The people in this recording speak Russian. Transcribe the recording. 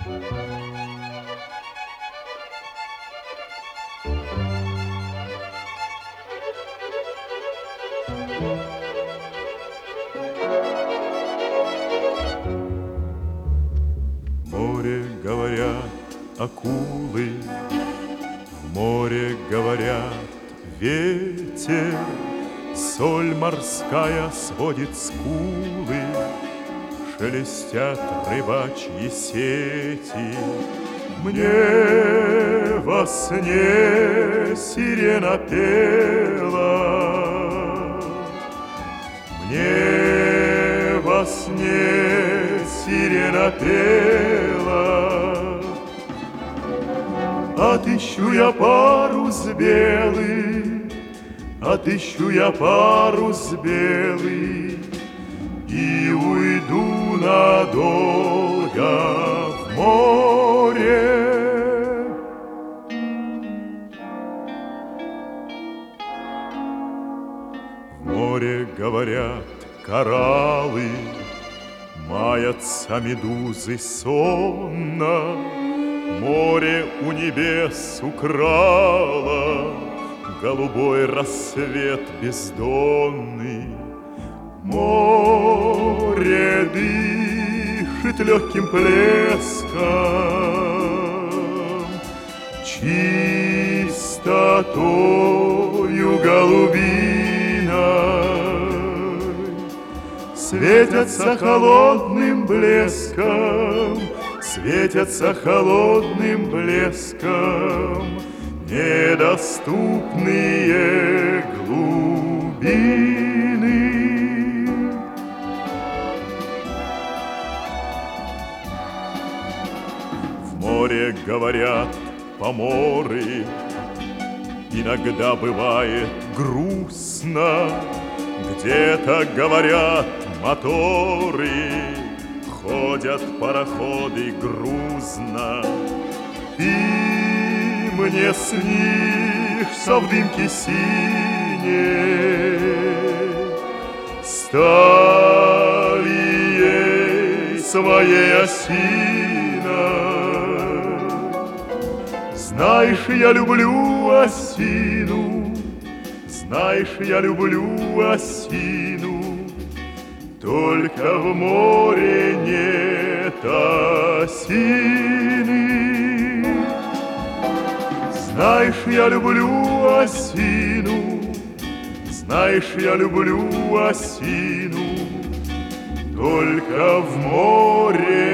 Море, говорят, акулы, в море, говорят, ветер, соль морская сводит скулы, шелестят рыбачьи сети. Мне во сне сирена пела, мне во сне сирена пела. Отыщу я парус белый, отыщу я парус белый и уйду надолго в море. В море, говорят, кораллы, маятся медузы сонно. Море у небес украло голубой рассвет бездонный. Море дышит легким плеском, чистотою голубиной. Светятся холодным блеском, светятся холодным блеском недоступные глубины. В море, говорят, поморы, иногда бывает грустно. Где-то, говорят, моторы, ходят пароходы грузно. И мне снишься в дымке синей стали своей осиной. Знаешь, я люблю осину, знаешь, я люблю осину, только в море нет осины. Знаешь, я люблю осину, знаешь, я люблю осину, только в море